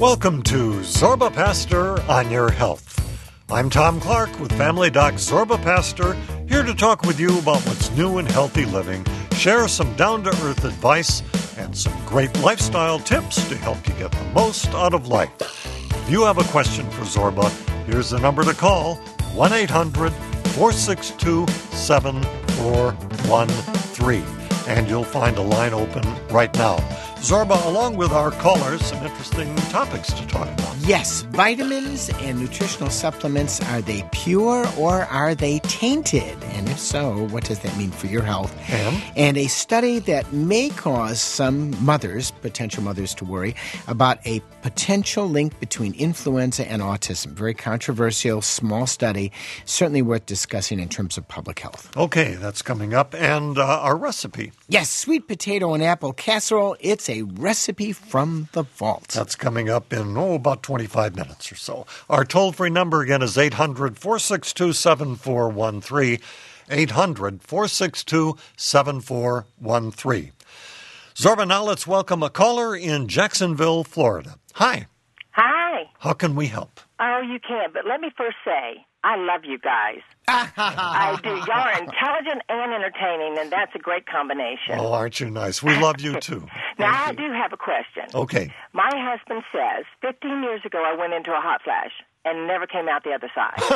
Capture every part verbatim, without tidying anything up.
Welcome to Zorba Pastor on Your Health. I'm Tom Clark with Family Doc Zorba Pastor, here to talk with you about what's new in healthy living, share some down-to-earth advice, and some great lifestyle tips to help you get the most out of life. If you have a question for Zorba, here's the number to call, one eight hundred four six two seven four one three. And you'll find a line open right now. Zorba, along with our callers, some interesting topics to talk about. Yes, vitamins and nutritional supplements, are they pure or are they tainted? And if so, what does that mean for your health? And? And a study that may cause some mothers, potential mothers, to worry about a potential link between influenza and autism. Very controversial, small study, certainly worth discussing in terms of public health. Okay, that's coming up. And uh, our recipe. Yes, sweet potato and apple casserole. It's a recipe from the vault. That's coming up in, oh, about twenty-five minutes or so. Our toll-free number again is eight hundred four six two seven four one three, eight hundred four six two seven four one three. Zorba, now let's welcome a caller in Jacksonville, Florida. Hi. Hi. How can we help? Oh, you can, but let me first say, I love you guys. I do. Y'all are intelligent and entertaining, and that's a great combination. Oh, aren't you nice? We love you, too. Now, I do have a question. Okay. My husband says, fifteen years ago I went into a hot flash and never came out the other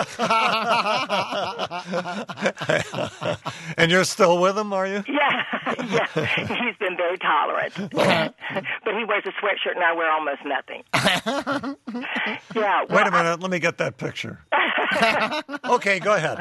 side. And you're still with him, are you? Yeah, yeah. He's been very tolerant. But he wears a sweatshirt and I wear almost nothing. Yeah. Well, Wait a minute. Let me get that picture. Okay, go ahead.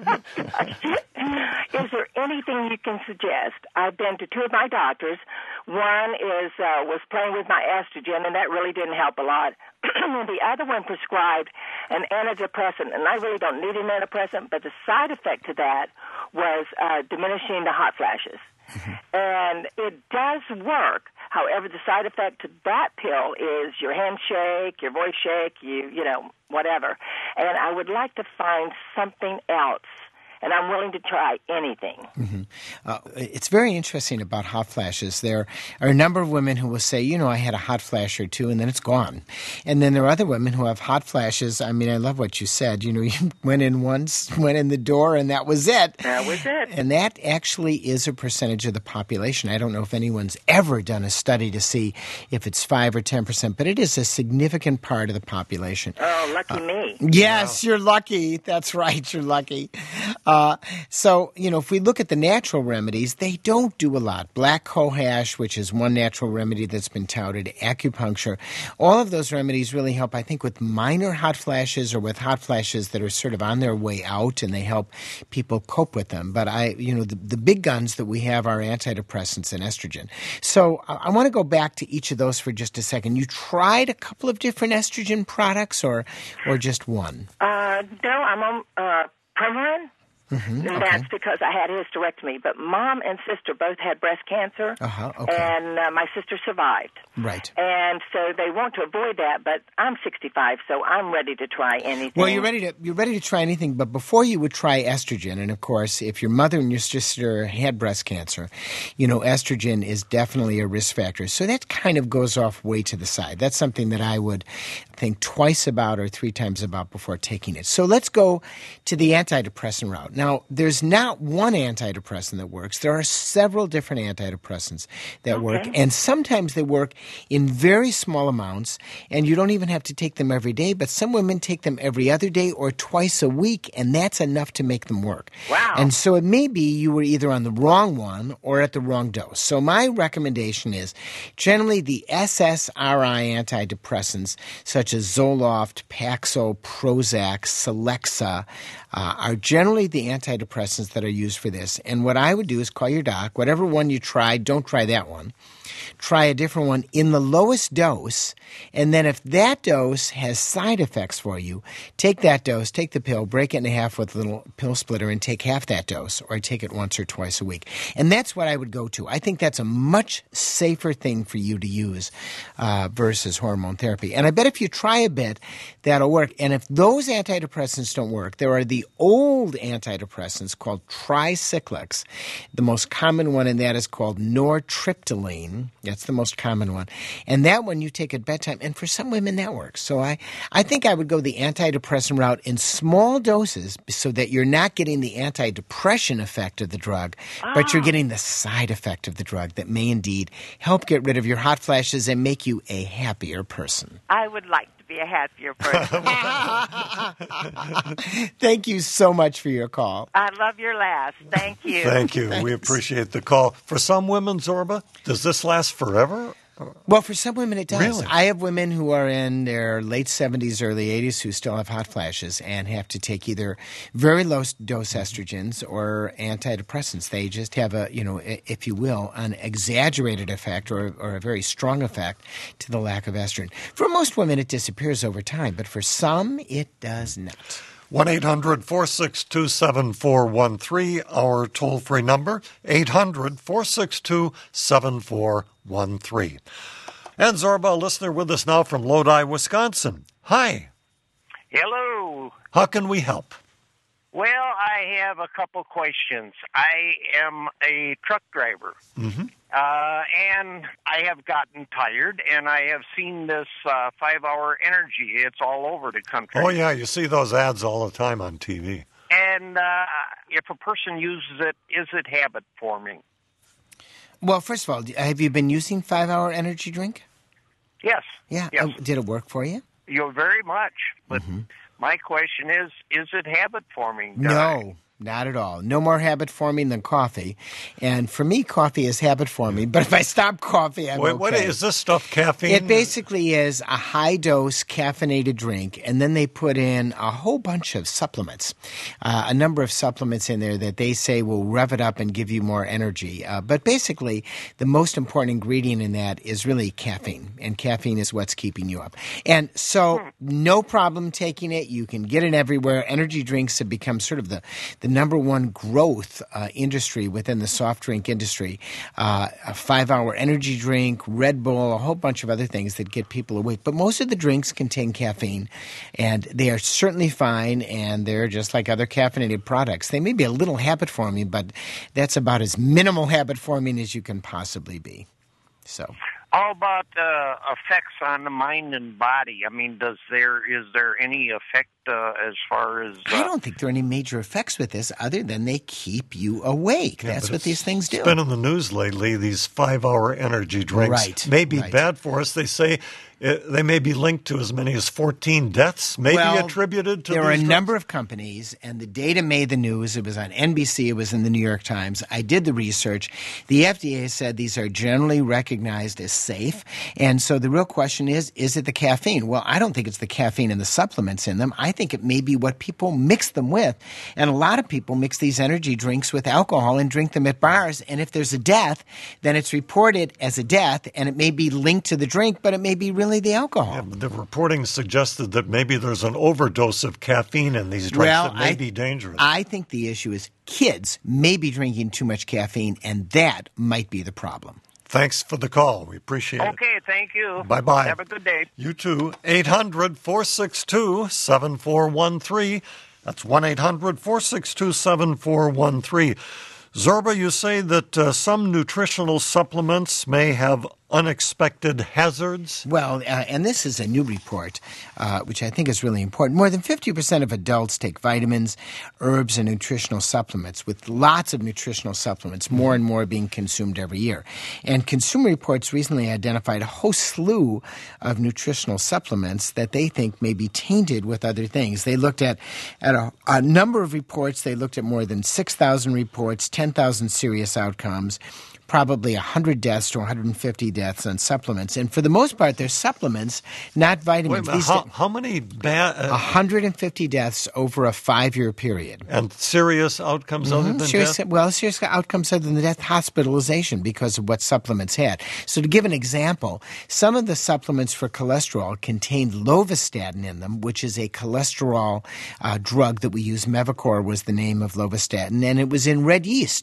Is there anything you can suggest? I've been to two of my doctors. One is uh, was playing with my estrogen, and that really didn't help a lot. The other one prescribed an antidepressant, and I really don't need an antidepressant, but the side effect to that was uh, diminishing the hot flashes. Mm-hmm. And it does work. However, the side effect to that pill is your hand shake, your voice shake, you, you know, whatever. And I would like to find something else. And I'm willing to try anything. Mm-hmm. Uh, it's very interesting about hot flashes. There are a number of women who will say, you know, I had a hot flash or two, and then it's gone. And then there are other women who have hot flashes. I mean, I love what you said. You know, you went in once, went in the door, and that was it. That was it. And that actually is a percentage of the population. I don't know if anyone's ever done a study to see if it's five or ten percent, but it is a significant part of the population. Oh, lucky uh, me. Yes, wow. You're lucky. That's right, you're lucky. Uh, so, you know, if we look at the natural remedies, they don't do a lot. Black cohosh, which is one natural remedy that's been touted, acupuncture, all of those remedies really help, I think, with minor hot flashes or with hot flashes that are sort of on their way out, and they help people cope with them. But I, you know, the, the big guns that we have are antidepressants and estrogen. So I, I want to go back to each of those for just a second. You tried a couple of different estrogen products, or, or just one? Uh, no, I'm on uh, Premarin. Mm-hmm, and okay. that's because I had a hysterectomy. But mom and sister both had breast cancer, uh-huh, okay. and uh, my sister survived. Right. And so they want to avoid that, but I'm sixty-five, so I'm ready to try anything. Well, you're ready to you're ready to try anything, but before you would try estrogen, and of course, if your mother and your sister had breast cancer, you know, estrogen is definitely a risk factor. So that kind of goes off way to the side. That's something that I would think twice about or three times about before taking it. So let's go to the antidepressant route. Now, there's not one antidepressant that works. There are several different antidepressants that okay. work, and sometimes they work in very small amounts, and you don't even have to take them every day, but some women take them every other day or twice a week, and that's enough to make them work. Wow. And so it may be you were either on the wrong one or at the wrong dose. So my recommendation is generally the S S R I antidepressants, such as Zoloft, Paxil, Prozac, Celexa, uh, are generally the antidepressants that are used for this. And what I would do is call your doc. Whatever one you tried, don't try that one. Try a different one in the lowest dose, and then if that dose has side effects for you, take that dose, take the pill, break it in half with a little pill splitter, and take half that dose, or take it once or twice a week. And that's what I would go to. I think that's a much safer thing for you to use uh, versus hormone therapy. And I bet if you try a bit, that'll work. And if those antidepressants don't work, there are the old antidepressants called tricyclics. The most common one in that is called nortriptyline. Mm-hmm. That's the most common one. And that one you take at bedtime. And for some women, that works. So I, I think I would go the antidepressant route in small doses so that you're not getting the antidepressant effect of the drug, oh. but you're getting the side effect of the drug that may indeed help get rid of your hot flashes and make you a happier person. I would like to be a happier person. Thank you so much for your call. I love your laugh. Thank you. Thank you. We appreciate the call. For some women, Zorba, does this last forever? Well, for some women it does. Really? I have women who are in their late seventies, early eighties who still have hot flashes and have to take either very low dose estrogens or antidepressants. They just have a, you know, if you will, an exaggerated effect or, or a very strong effect to the lack of estrogen. For most women, it disappears over time, but for some, it does not. one eight hundred four six two seven four one three, our toll-free number, eight hundred four six two seven four one three. And Zorba, a listener with us now from Lodi, Wisconsin. Hi. Hello. How can we help? Well, I have a couple questions. I am a truck driver, Mm-hmm. uh, and I have gotten tired, and I have seen this uh, five-hour energy. It's all over the country. Oh, yeah, you see those ads all the time on T V. And uh, if a person uses it, is it habit forming? Well, first of all, have you been using five-hour energy drink? Yes. Yeah. Yes. Uh, did it work for you? You're very much. But Mm-hmm. my question is, is it habit forming? No. Not at all. No more habit forming than coffee. And for me, coffee is habit forming. But if I stop coffee, I'm Wait, okay. what is this stuff, caffeine? It basically is a high-dose caffeinated drink, and then they put in a whole bunch of supplements, uh, a number of supplements in there that they say will rev it up and give you more energy. Uh, but basically, the most important ingredient in that is really caffeine, and caffeine is what's keeping you up. And so no problem taking it. You can get it everywhere. Energy drinks have become sort of the, the number one growth uh, industry within the soft drink industry. Uh, a five-hour energy drink, Red Bull, a whole bunch of other things that get people awake. But most of the drinks contain caffeine, and they are certainly fine, and they're just like other caffeinated products. They may be a little habit-forming, but that's about as minimal habit-forming as you can possibly be. So... How about uh, effects on the mind and body? I mean, does there is there any effect uh, as far as... Uh, I don't think there are any major effects with this other than they keep you awake. Yeah, That's but what these things do. It's been in the news lately, these five-hour energy drinks Right, may be right. bad for us. They say uh, they may be linked to as many as fourteen deaths, maybe Well, attributed to there these are a drugs. number of companies, and the data made the news. It was on N B C. It was in the New York Times. I did the research. The F D A said these are generally recognized as safe. And so the real question is, is it the caffeine? Well, I don't think it's the caffeine and the supplements in them. I think it may be what people mix them with. And a lot of people mix these energy drinks with alcohol and drink them at bars. And if there's a death, then it's reported as a death, and it may be linked to the drink, but it may be really the alcohol. Yeah, but the reporting suggested that maybe there's an overdose of caffeine in these drinks Well, that may I- be dangerous. I think the issue is kids may be drinking too much caffeine, and that might be the problem. Thanks for the call. We appreciate it. Okay, thank you. Bye-bye. Have a good day. You too. eight hundred four six two seven four one three. That's one eight hundred four six two seven four one three. Zorba, you say that uh, some nutritional supplements may have unexpected hazards? Well, uh, and this is a new report, uh, which I think is really important. More than fifty percent of adults take vitamins, herbs, and nutritional supplements, with lots of nutritional supplements, more and more being consumed every year. And Consumer Reports recently identified a whole slew of nutritional supplements that they think may be tainted with other things. They looked at, at a, a number of reports. They looked at more than six thousand reports, ten thousand serious outcomes, probably one hundred deaths to one hundred fifty deaths on supplements. And for the most part, they're supplements, not Wait a vitamins. minute, These how, da- how many bad uh, one hundred fifty deaths over a five-year period. and serious outcomes other than Serious, death? well, serious outcomes other than death, hospitalization because of what supplements had. So to give an example, some of the supplements for cholesterol contained lovastatin in them, which is a cholesterol uh, drug that we use. Mevacor was the name of lovastatin, and it was in red yeast.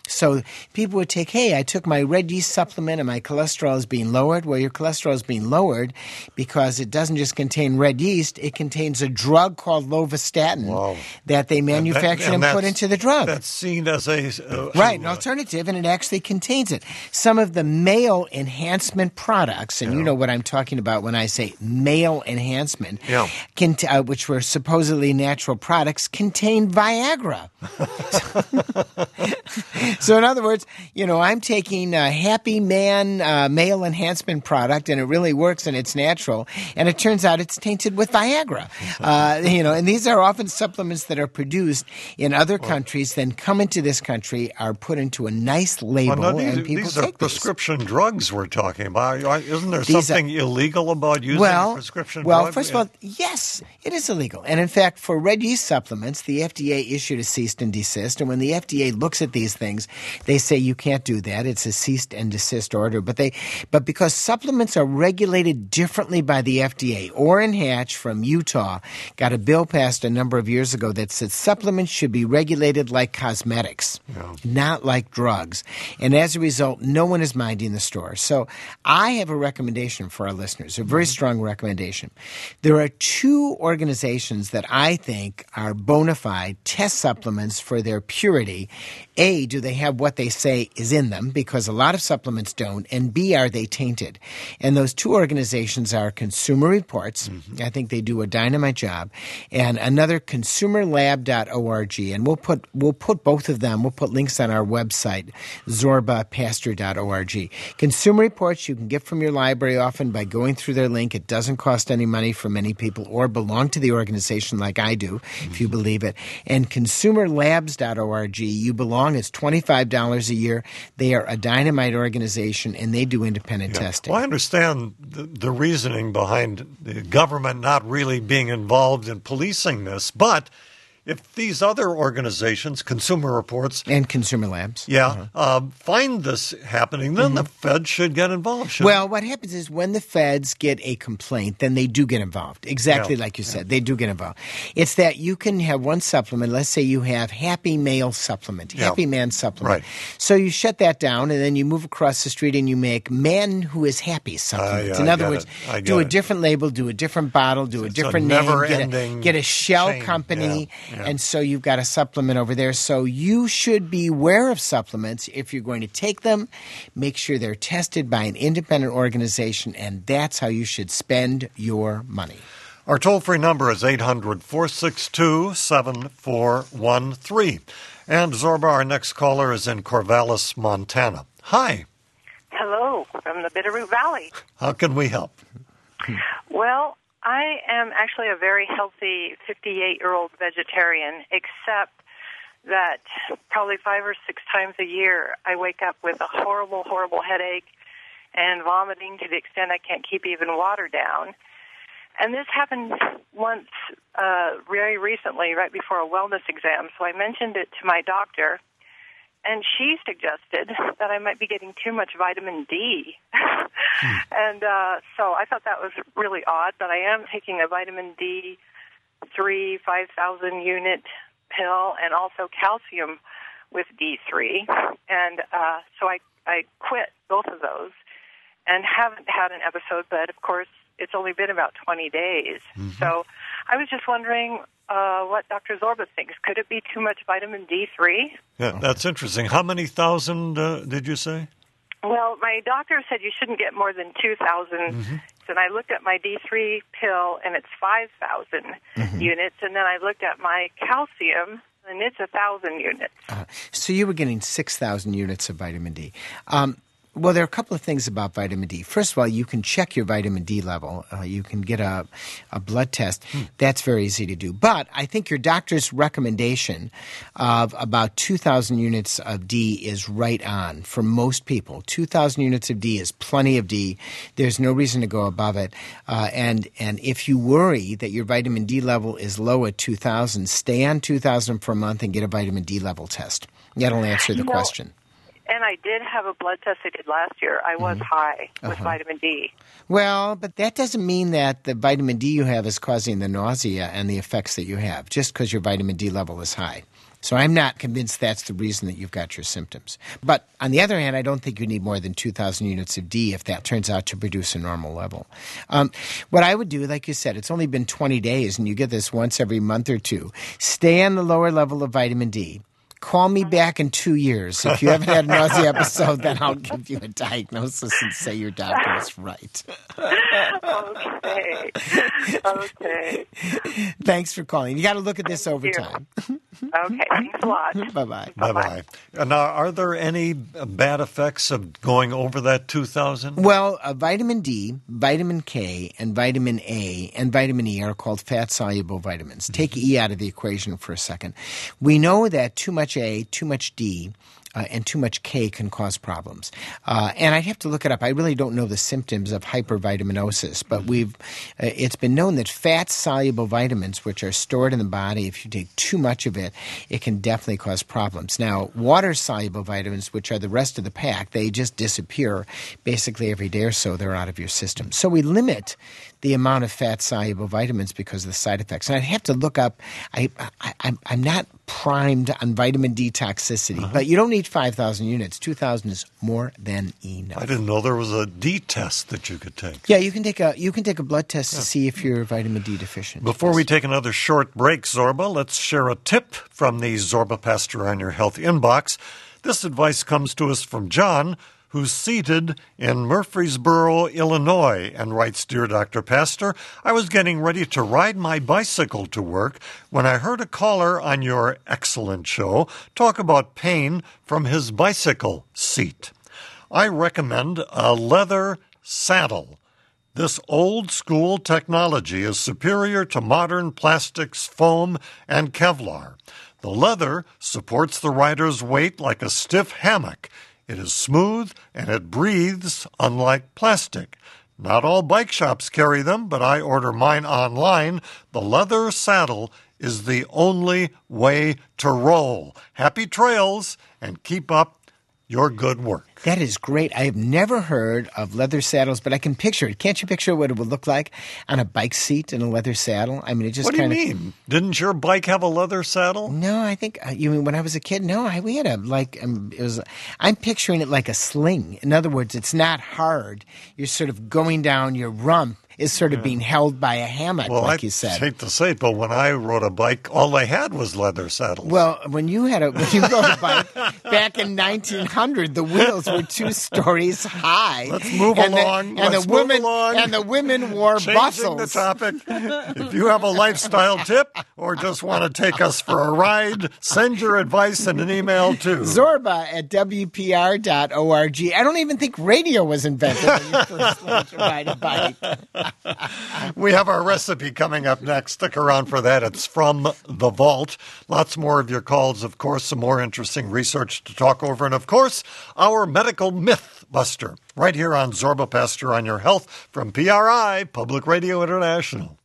So people would take, hey, I took my red yeast supplement and my cholesterol is being lowered. Well, your cholesterol is being lowered because it doesn't just contain red yeast. It contains a drug called lovastatin Wow. that they manufactured and, that, and, and put into the drug. That's seen as a... Uh, right, uh, an alternative, and it actually contains it. Some of the male enhancement products, and yeah. you know what I'm talking about when I say male enhancement, yeah. can, uh, which were supposedly natural products, contain Viagra. So in other words, you know, I'm taking a Happy Man uh, male enhancement product, and it really works, and it's natural, and it turns out it's tainted with Viagra. Uh, you know, and these are often supplements that are produced in other countries, then come into this country, are put into a nice label, well, no, these, and people these take are prescription these. drugs we're talking about. Isn't there These something are, illegal about using well, a prescription well, drug? first of all, yes, it is illegal. And in fact, for red yeast supplements, the F D A issued a cease and desist. And when the F D A looks at these things, they say you can't do that. It's a cease and desist order. But they, but because supplements are regulated differently by the F D A, Orrin Hatch from Utah got a bill passed a number of years ago that said supplements should be regulated like cosmetics, yeah. not like drugs. And as a result, no one is minding the store. So I have a recommendation for our listeners, a very strong recommendation. There are two organizations that I think are bona fide test supplements for their purity. A, do they have what they say is in them? Because a lot of supplements don't. And B, are they tainted? And those two organizations are Consumer Reports. Mm-hmm. I think they do a dynamite job. And another, consumer lab dot org. And we'll put we'll put both of them. We'll put links on our website, zorba pastor dot org. Consumer Reports you can get from your library often by going through their link. It doesn't cost any money for many people or belong to the organization like I do, mm-hmm. if you believe it. And consumer labs dot org, you belong. It's twenty-five dollars a year. They are a dynamite organization, and they do independent yeah. testing. Well, I understand the, the reasoning behind the government not really being involved in policing this, but if these other organizations, Consumer Reports and Consumer Labs, yeah, uh-huh. uh, find this happening, then mm-hmm. the feds should get involved. Shouldn't well, what happens is when the feds get a complaint, then they do get involved. Exactly yeah. like you said, yeah. they do get involved. It's that you can have one supplement. Let's say you have Happy Male supplement, yeah. Happy Man supplement. Right. So you shut that down, and then you move across the street and you make Man Who Is Happy supplements. Uh, yeah, In I other words, do a it. different label, do a different bottle, do a it's different a name, get a, get a shell chain. company, yeah. Yeah. and so you've got a supplement over there. So you should be aware of supplements. If you're going to take them, make sure they're tested by an independent organization, and that's how you should spend your money. Our toll-free number is eight hundred, four six two, seven four one three. And Zorba, our next caller is in Corvallis, Montana. Hi. Hello, from the Bitterroot Valley. How can we help? Well, I am actually a very healthy fifty-eight-year-old vegetarian, except that probably five or six times a year I wake up with a horrible, horrible headache and vomiting to the extent I can't keep even water down. And this happened once uh, very recently, right before a wellness exam, so I mentioned it to my doctor, and she suggested that I might be getting too much vitamin D. hmm. And uh, so I thought that was really odd, but I am taking a vitamin D three, five thousand unit pill, and also calcium with D three. And uh, so I, I quit both of those and haven't had an episode, but of course it's only been about twenty days. Mm-hmm. So I was just wondering uh, what Doctor Zorba thinks. Could it be too much vitamin D three? Yeah, that's interesting. How many thousand uh, did you say? Well, my doctor said you shouldn't get more than two thousand. Mm-hmm. And I looked at my D three pill, and it's five thousand mm-hmm. units. And then I looked at my calcium, and it's one thousand units. Uh, so you were getting six thousand units of vitamin D. Um, well, there are a couple of things about vitamin D. First of all, you can check your vitamin D level. Uh, you can get a, a blood test. Hmm. That's very easy to do. But I think your doctor's recommendation of about two thousand units of D is right on for most people. two thousand units of D is plenty of D. There's no reason to go above it. Uh, and, and if you worry that your vitamin D level is low at two thousand, stay on two thousand for a month and get a vitamin D level test. That'll answer the you know, question. And I did have a blood test I did last year. I was mm-hmm. high with uh-huh. vitamin D. Well, but that doesn't mean that the vitamin D you have is causing the nausea and the effects that you have, just because your vitamin D level is high. So I'm not convinced that's the reason that you've got your symptoms. But on the other hand, I don't think you need more than two thousand units of D if that turns out to produce a normal level. Um, what I would do, like you said, it's only been twenty days, and you get this once every month or two. Stay on the lower level of vitamin D. Call me back in two years. If you haven't had a nausea episode, then I'll give you a diagnosis and say your doctor is right. Okay. Okay. Thanks for calling. You got to look at this Thank over you. time. Okay. Thanks a lot. Bye-bye. Bye-bye. And now, are there any bad effects of going over that two thousand? Well, uh, vitamin D, vitamin K, and vitamin A and vitamin E are called fat-soluble vitamins. Mm-hmm. Take E out of the equation for a second. We know that too much A, too much D, Uh, and too much K can cause problems. Uh, and I'd have to look it up. I really don't know the symptoms of hypervitaminosis, but we've uh, it's been known that fat-soluble vitamins, which are stored in the body, if you take too much of it, it can definitely cause problems. Now, water-soluble vitamins, which are the rest of the pack, they just disappear basically every day or so. They're out of your system. So we limit the amount of fat-soluble vitamins because of the side effects. And I'd have to look up. I, I, I'm, I'm not primed on vitamin D toxicity, uh-huh. but you don't need five thousand units. two thousand is more than enough. I didn't know there was a D test that you could take. Yeah, you can take a you can take a blood test yeah. to see if you're vitamin D deficient. Before we take another short break, Zorba, let's share a tip from the Zorba Pastor on Your Health inbox. This advice comes to us from John, who's seated in Murfreesboro, Illinois, and writes, Dear Doctor Pastor, I was getting ready to ride my bicycle to work when I heard a caller on your excellent show talk about pain from his bicycle seat. I recommend a leather saddle. This old-school technology is superior to modern plastics, foam, and Kevlar. The leather supports the rider's weight like a stiff hammock. It is smooth, and it breathes unlike plastic. Not all bike shops carry them, but I order mine online. The leather saddle is the only way to roll. Happy trails, and keep up your good work. That is great. I have never heard of leather saddles, but I can picture it. Can't you picture what it would look like on a bike seat in a leather saddle? I mean, it just kind of... What do kinda... you mean? Didn't your bike have a leather saddle? No, I think, uh, you mean when I was a kid? No, I, we had a, like, um, it was, I'm picturing it like a sling. In other words, it's not hard. You're sort of going down your rump. Is sort of being held by a hammock, well, like I you said. I hate to say it, but when I rode a bike, all they had was leather saddles. Well, when you had a when you rode a bike back in nineteen hundred, the wheels were two stories high. Let's move and along. The, and Let's the women move along. and the women wore Changing bustles. the topic. If you have a lifestyle tip or just want to take us for a ride, send your advice in an email to Zorba at W P R dot org. I don't even think radio was invented when you first learned to ride a bike. We have our recipe coming up next. Stick around for that. It's from The Vault. Lots more of your calls, of course, some more interesting research to talk over, and, of course, our medical myth buster right here on Zorba Pastor on Your Health from P R I, Public Radio International.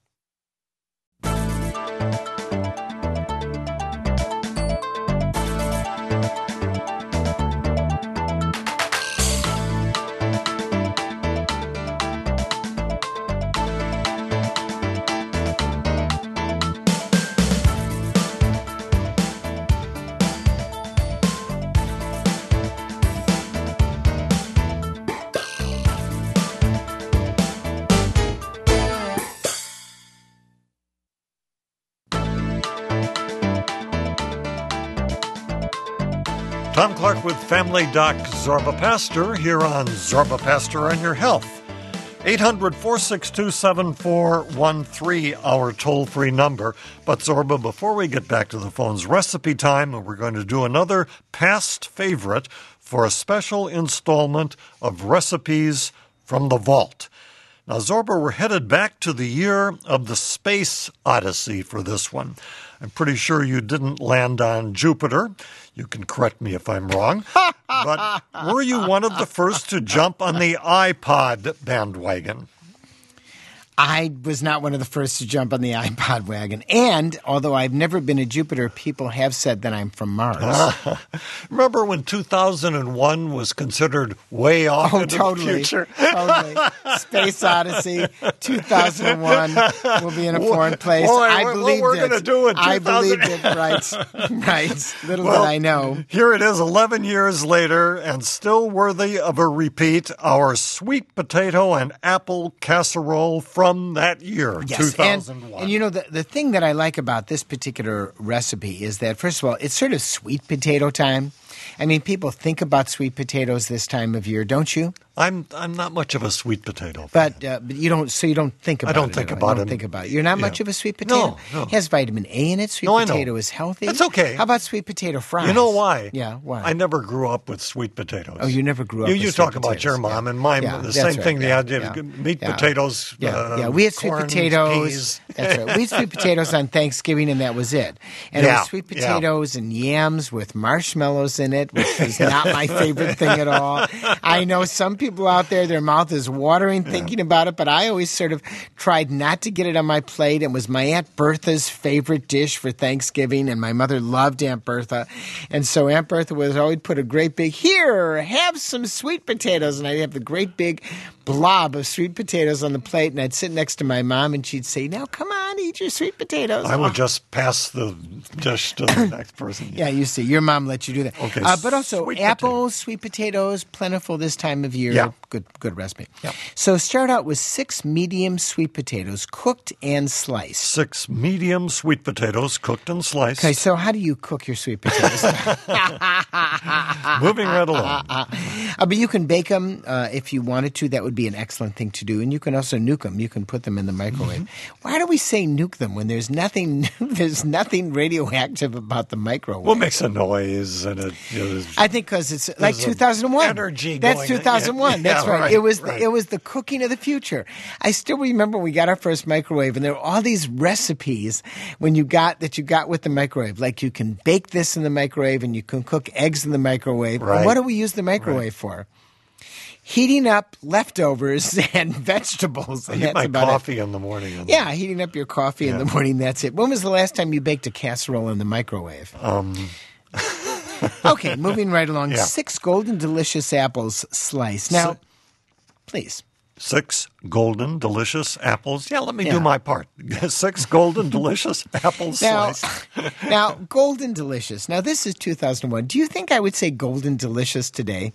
Tom Clark with Family Doc Zorba Pastor here on Zorba Pastor on Your Health. eight hundred, four six two, seven four one three, our toll-free number. But Zorba, before we get back to the phones, recipe time, and we're going to do another past favorite for a special installment of recipes from the vault. Now, Zorba, we're headed back to the year of the Space Odyssey for this one. I'm pretty sure you didn't land on Jupiter. You can correct me if I'm wrong. But were you one of the first to jump on the iPod bandwagon? I was not one of the first to jump on the iPod wagon. And although I've never been to Jupiter, people have said that I'm from Mars. Remember when two thousand one was considered way off Oh, into totally. the future? Totally. Space Odyssey, two thousand one. We'll be in a foreign place. Boy, I what- what believed we're it. gonna do in I two thousand believed it. Right. Right. Little Well, did I know. Here it is eleven years later and still worthy of a repeat, our sweet potato and apple casserole from that year, Yes, two and, thousand one. and you know, the, the thing that I like about this particular recipe is that, first of all, it's sort of sweet potato time. I mean, people think about sweet potatoes this time of year, don't you? I'm I'm not much of a sweet potato. But uh, but you don't. So you don't think about it. don't at think all. about you don't it. Think about it. You're not Yeah. much of a sweet potato. No, no. It has vitamin A in it. Sweet No, I know. potato is healthy. That's okay. How about sweet potato fries? You know why? Yeah, why? I never grew up with sweet potatoes. Oh, you never grew up You, with you sweet talk about potatoes. your mom Yeah. and mine. Yeah, the that's same right. thing. Yeah, They had yeah. meat Yeah. potatoes. Yeah, uh, yeah. We had sweet corn, potatoes. peas. That's right. We had sweet potatoes on Thanksgiving, and that was it. And it Yeah, was sweet yeah. potatoes and yams with marshmallows in it, which is not my favorite thing at all. I know some people out there, their mouth is watering thinking about it, but I always sort of tried not to get it on my plate. It was my Aunt Bertha's favorite dish for Thanksgiving, and my mother loved Aunt Bertha. And so Aunt Bertha would always put a great big, here, have some sweet potatoes. And I'd have the great big blob of sweet potatoes on the plate, and I'd sit next to my mom, and she'd say, now, come on, eat your sweet potatoes. I would just pass the dish to the next person. Yeah, you see, your mom let you do that. Okay, uh, but also sweet apples, sweet potatoes, plentiful this time of year. Yeah. Good, good recipe. Yeah. So start out with six medium sweet potatoes, cooked and sliced. Six medium sweet potatoes cooked and sliced. Okay, so how do you cook your sweet potatoes? Moving right along. Uh, but you can bake them uh, if you wanted to. That would be an excellent thing to do. And you can also nuke them. You can put them in the microwave. Mm-hmm. Why do we say nuke them when there's nothing? There's nothing radioactive about the microwave. What makes a noise and it? You know, I think because it's like There's a two thousand one. energy That's going two in. thousand one. Yeah, That's yeah, right. right, It was right. the, it was the cooking of the future. I still remember we got our first microwave, and there were all these recipes when you got that you got with the microwave. Like you can bake this in the microwave, and you can cook eggs in the microwave. Right. And what do we use the microwave for? Heating up leftovers and vegetables. I And eat that's my about it. coffee in the morning. And Yeah, heating up your coffee in Yeah. the morning. That's it. When was the last time you baked a casserole in the microwave? Um, Okay, moving right along. Yeah. Six golden delicious apples sliced. Now, Si- please. Six golden delicious apples. Yeah, let me Yeah. do my part. Six golden delicious apples Now, sliced. now, golden delicious. Now, this is two thousand one. Do you think I would say golden delicious today?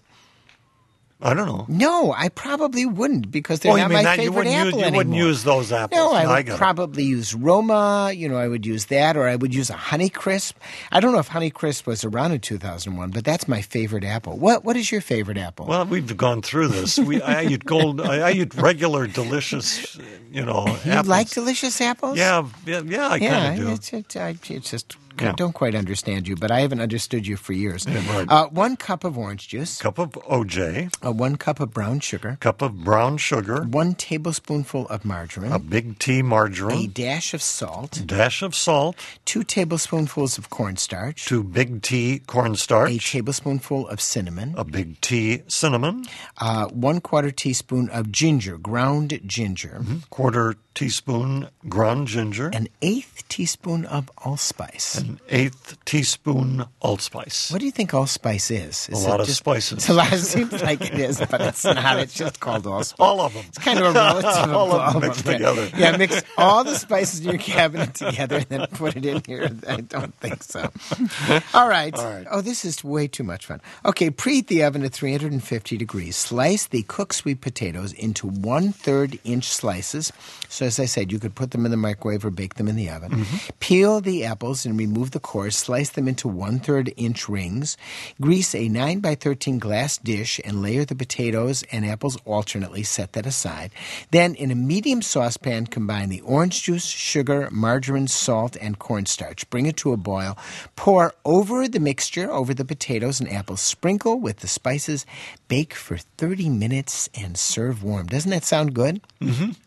I don't know. No, I probably wouldn't because they're Oh, you not mean my that you favorite wouldn't apple use, you anymore. wouldn't use those apples? No, I would get it. probably use Roma. You know, I would use that, or I would use a Honeycrisp. I don't know if Honeycrisp was around in two thousand one, but that's my favorite apple. What What is your favorite apple? Well, we've gone through this. We I eat gold. I, I eat regular, delicious. You know, you apples. like delicious apples? Yeah, yeah, yeah. I Yeah, kind of do. it's, it's, I it's just Yeah. I don't quite understand you, but I haven't understood you for years. right. uh, one cup of orange juice, Cup of O J. uh, one cup of brown sugar, Cup of brown sugar. one tablespoonful of margarine, A big tea a margarine. dash of salt, Dash of salt. two tablespoonfuls of cornstarch, Two big tea a cornstarch. tablespoonful of cinnamon, A big tea cinnamon. uh, one quarter teaspoon of ginger, ground ginger, Quarter teaspoon ground ginger. an eighth teaspoon of allspice. An eighth teaspoon allspice. What do you think allspice is? Is A lot it of just- spices. It's a lot. It seems like it is, but it's not. It's just called allspice. All of them. It's kind of a relative All of them of mixed them. together. Yeah, mix all the spices in your cabinet together and then put it in here. I don't think so. All right. All right. Oh, this is way too much fun. Okay, preheat the oven at three hundred fifty degrees. Slice the cooked sweet potatoes into one-third inch slices. So as I said, you could put them in the microwave or bake them in the oven. Mm-hmm. Peel the apples and remove the cores. Slice them into one-third inch rings. Grease a nine by thirteen glass dish and layer the potatoes and apples alternately. Set that aside. Then, in a medium saucepan, combine the orange juice, sugar, margarine, salt, and cornstarch. Bring it to a boil. Pour over the mixture, over the potatoes and apples. Sprinkle with the spices. Bake for thirty minutes and serve warm. Doesn't that sound good?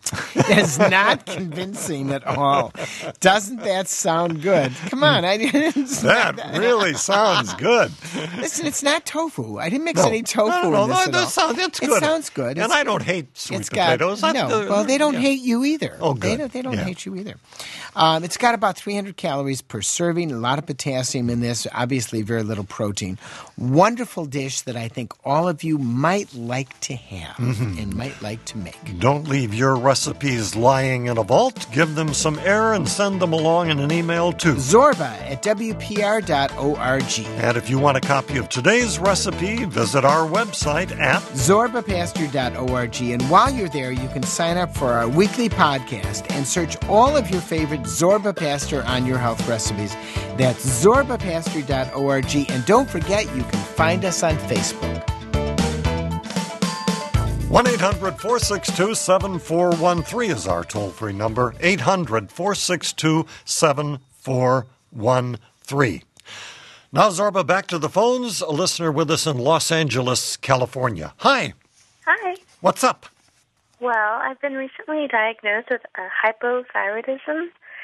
It's not convincing at all. Doesn't that sound good? Come on. I didn't. That really sounds good. Listen, it's not tofu. I didn't mix No. any tofu No, no, in this no, at that all. sounds, it's It good. sounds good. And It's- I don't hate sweet It's got, potatoes. I- no, uh, well, they don't yeah. hate you either. Oh, They good. don't, they don't Yeah. hate you either. Um, it's got about three hundred calories per serving, a lot of potassium in this, obviously very little protein. Wonderful dish that I think all of you might like to have Mm-hmm. and might like to make. Don't leave your recipes lying in a vault. Give them some air and send them along in an email to Zorba at W P R dot org. And if you want a copy of today's recipe, visit our website at Zorba Pastor dot org. And while you're there, you can sign up for our weekly podcast and search all of your favorite Zorba Pastor on Your Health recipes. That's Zorba Pastor dot org. And don't forget, you can find us on Facebook. one eight hundred four six two seven four one three is our toll-free number, eight hundred four six two seven four one three. Now, Zorba, back to the phones. A listener with us in Los Angeles, California. Hi. Hi. What's up? Well, I've been recently diagnosed with uh, hypothyroidism,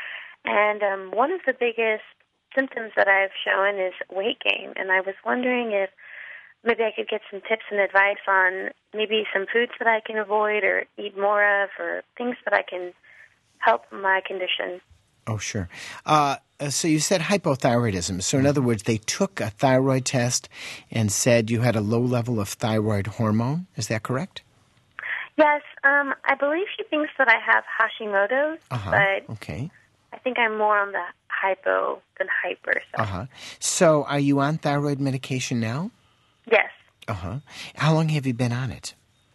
and um, one of the biggest symptoms that I've shown is weight gain, and I was wondering if maybe I could get some tips and advice on maybe some foods that I can avoid or eat more of, or things that I can help my condition. Oh, sure. Uh, so you said hypothyroidism. So in other words, they took a thyroid test and said you had a low level of thyroid hormone. Is that correct? Yes, um, I believe she thinks that I have Hashimoto's, Uh-huh. but Okay. I think I'm more on the hypo than hyper. So. Uh-huh. So are you on thyroid medication now? Yes, Uh-huh. How long have you been on it?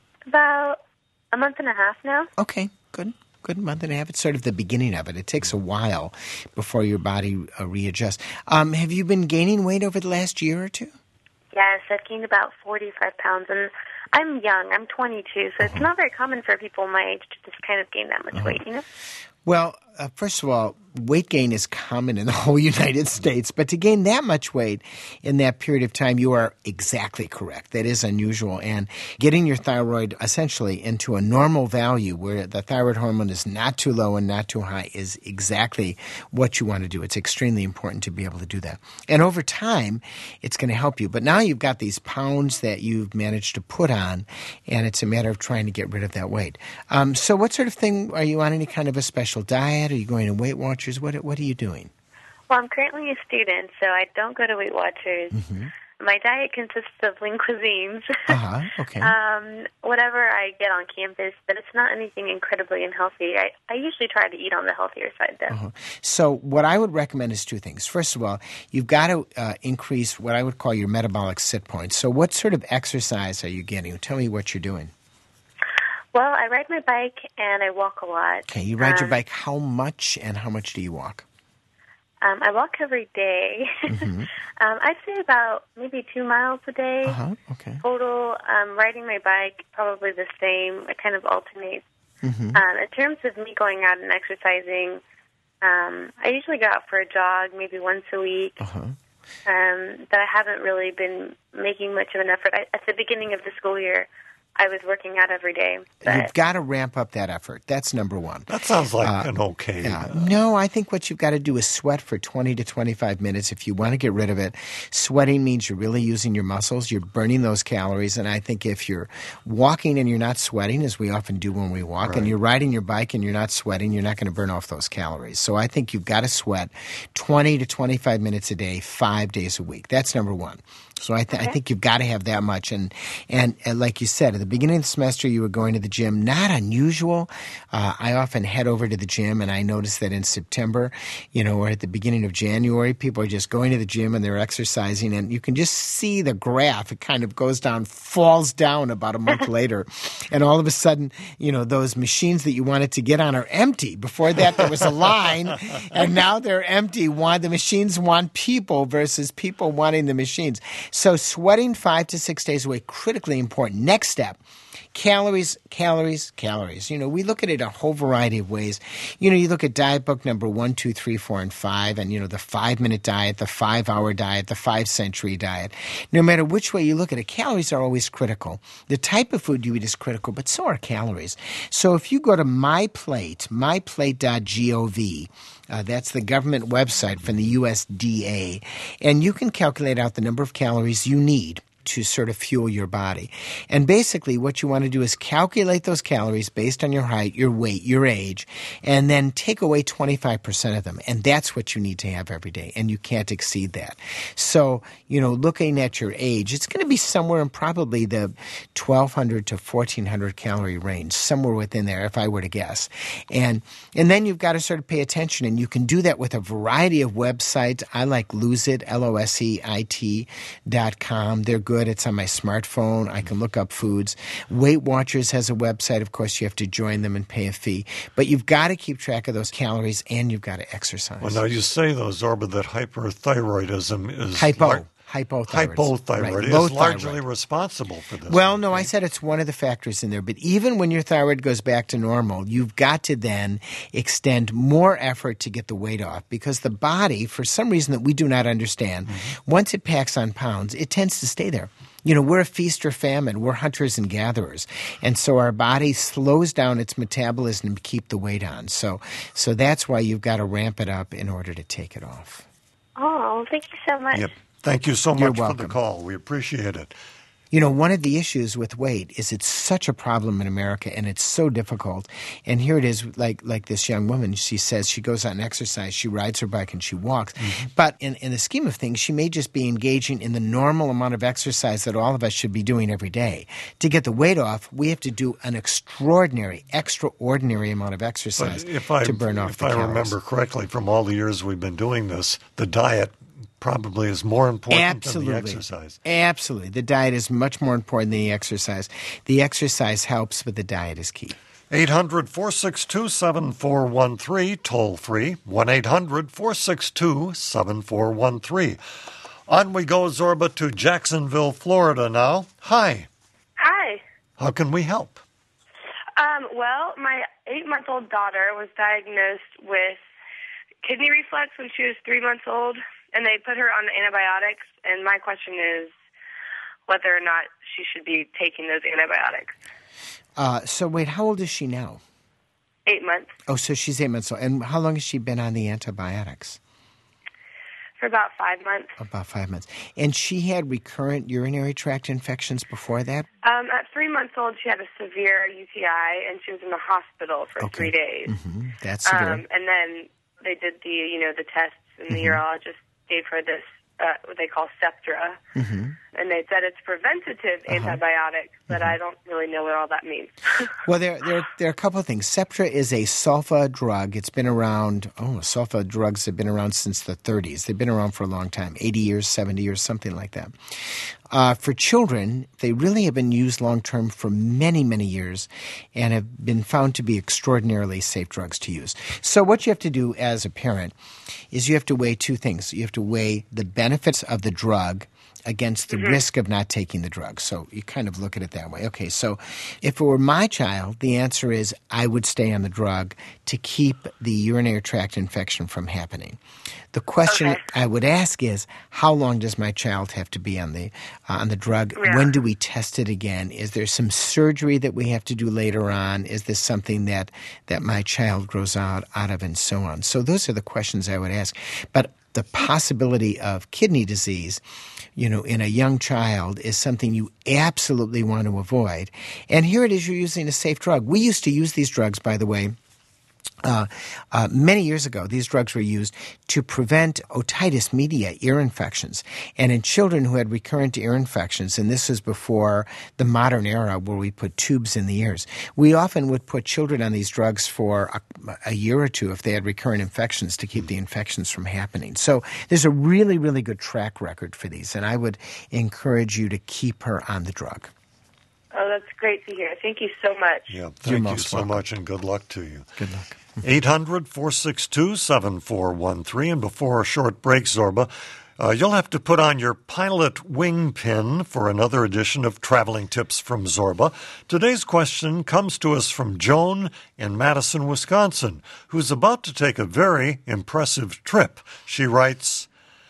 about a month and a half now. Okay, good. Good month and a half. It's sort of the beginning of it. It takes a while before your body uh, readjusts. Um, have you been gaining weight over the last year or two? Yes, I've gained about forty-five pounds, and I'm young. I'm twenty-two, so it's not very common for people my age to just kind of gain that much weight, you know? Well, uh, first of all, weight gain is common in the whole United States, but to gain that much weight in that period of time, you are exactly correct. That is unusual. And getting your thyroid essentially into a normal value where the thyroid hormone is not too low and not too high is exactly what you want to do. It's extremely important to be able to do that. And over time, it's going to help you. But now you've got these pounds that you've managed to put on, and it's a matter of trying to get rid of that weight. Um, so what sort of thing, are you on any kind of a special diet? Are you going to Weight Watchers? What What are you doing? Well, I'm currently a student, so I don't go to Weight Watchers. Mm-hmm. My diet consists of lean cuisines. Uh-huh, okay. um, whatever I get on campus, but it's not anything incredibly unhealthy. I, I usually try to eat on the healthier side, though. Uh-huh. So what I would recommend is two things. First of all, you've got to uh, increase what I would call your metabolic sit point. So what sort of exercise are you getting? Tell me what you're doing. Well, I ride my bike and I walk a lot. Okay, you ride um, your bike how much and how much do you walk? Um, I walk every day. Mm-hmm. um, I'd say about maybe two miles a day. Uh-huh, okay. Total. Um, riding my bike, probably the same. I kind of alternate. Mm-hmm. Um, in terms of me going out and exercising, um, I usually go out for a jog maybe once a week. Uh-huh. Um, but I haven't really been making much of an effort. I, at the beginning of the school year, I was working out every day. But You've got to ramp up that effort. That's number one. That sounds like Uh, an okay. Yeah. uh, No, I think what you've got to do is sweat for twenty to twenty-five minutes if you want to get rid of it. Sweating means you're really using your muscles. You're burning those calories. And I think if you're walking and you're not sweating, as we often do when we walk, Right. and you're riding your bike and you're not sweating, you're not going to burn off those calories. So I think you've got to sweat twenty to twenty-five minutes a day, five days a week. That's number one. So I, th- I think you've got to have that much. And, and and like you said, at the beginning of the semester, you were going to the gym. Not unusual. Uh, I often head over to the gym, and I notice that in September, you know, or at the beginning of January, people are just going to the gym and they're exercising, and you can just see the graph. It kind of goes down, falls down about a month later, and all of a sudden, you know, those machines that you wanted to get on are empty. Before that, there was a line, and now they're empty. Why the machines want people versus people wanting the machines. So sweating five to six days a week, critically important. Next step, step. Calories, calories, calories. You know, we look at it a whole variety of ways. You know, you look at diet book number one, two, three, four, and five, and, you know, the five-minute diet, the five-hour diet, the five-century diet. No matter which way you look at it, calories are always critical. The type of food you eat is critical, but so are calories. So if you go to MyPlate, my plate dot gov, uh, that's the government website from the U S D A, and you can calculate out the number of calories you need to sort of fuel your body. And basically what you want to do is calculate those calories based on your height, your weight, your age, and then take away twenty-five percent of them. And that's what you need to have every day, and you can't exceed that. So, you know, looking at your age, it's going to be somewhere in probably the twelve hundred to fourteen hundred calorie range, somewhere within there if I were to guess. And and then you've got to sort of pay attention, and you can do that with a variety of websites. I like Lose It, L O S E I T dot com. They're good. It's on my smartphone. I can look up foods. Weight Watchers has a website. Of course, you have to join them and pay a fee. But you've got to keep track of those calories, and you've got to exercise. Well, now you say, though, Zorba, that hyperthyroidism is... Hypo. Lar- Hypothyroidism. Hypothyroid right. is Low largely thyroid. responsible for this. Well, no, I said it's one of the factors in there. But even when your thyroid goes back to normal, you've got to then extend more effort to get the weight off, because the body, for some reason that we do not understand, mm-hmm. once it packs on pounds, it tends to stay there. You know, we're a feast or famine. We're hunters and gatherers. And so our body slows down its metabolism to keep the weight on. So so that's why you've got to ramp it up in order to take it off. Oh, thank you so much. Yep. Thank you so You're much for welcome. the call. We appreciate it. You know, one of the issues with weight is it's such a problem in America, and it's so difficult. And here it is, like like this young woman, she says she goes out and exercise, she rides her bike, and she walks. Mm-hmm. But in, in the scheme of things, she may just be engaging in the normal amount of exercise that all of us should be doing every day. To get the weight off, we have to do an extraordinary, extraordinary amount of exercise if I, to burn off if the I calories. remember correctly, from all the years we've been doing this, the diet probably is more important Absolutely. than the exercise. Absolutely. The diet is much more important than the exercise. The exercise helps, but the diet is key. eight hundred, four six two, seven four one three, toll free, one eight hundred, four six two, seven four one three. On we go, Zorba, to Jacksonville, Florida now. Hi. Hi. How can we help? Um, well, my eight-month-old daughter was diagnosed with kidney reflux when she was three months old, and they put her on antibiotics, and my question is whether or not she should be taking those antibiotics. Uh, so wait, how old is she now? Eight months. Oh, so she's eight months old. And how long has she been on the antibiotics? For about five months. About five months. And she had recurrent urinary tract infections before that? Um, at three months old, she had a severe U T I, and she was in the hospital for okay. three days. Mm-hmm. That's severe. Um, and then they did the, you know, the tests, and the mm-hmm. urologist gave her this, uh, what they call Septra, mm-hmm. and they said it's preventative uh-huh. antibiotics, but mm-hmm. I don't really know what all that means. Well, there, there, there are a couple of things. Septra is a sulfa drug. It's been around, oh, sulfa drugs have been around since the thirties. They've been around for a long time, eighty years, seventy years, something like that. Uh, for children, they really have been used long-term for many, many years and have been found to be extraordinarily safe drugs to use. So what you have to do as a parent is you have to weigh two things. You have to weigh the benefits of the drug against the mm-hmm. risk of not taking the drug. So you kind of look at it that way. Okay, so if it were my child, the answer is I would stay on the drug to keep the urinary tract infection from happening. The question okay. I would ask is, how long does my child have to be on the uh, on the drug? Yeah. When do we test it again? Is there some surgery that we have to do later on? Is this something that, that my child grows out, out of, and so on? So those are the questions I would ask. But the possibility of kidney disease, you know, in a young child is something you absolutely want to avoid. And here it is, you're using a safe drug. We used to use these drugs, by the way, Uh, uh, many years ago. These drugs were used to prevent otitis media, ear infections. And in children who had recurrent ear infections, and this was before the modern era where we put tubes in the ears, we often would put children on these drugs for a, a year or two if they had recurrent infections to keep the infections from happening. So there's a really, really good track record for these, and I would encourage you to keep her on the drug. Oh, that's great to hear. Thank you so much. Yeah, thank you so welcome. much, and good luck to you. Good luck. eight hundred, four six two, seven four one three. And before a short break, Zorba, Uh, you'll have to put on your pilot wing pin for another edition of Traveling Tips from Zorba. Today's question comes to us from Joan in Madison, Wisconsin, who's about to take a very impressive trip. She writes,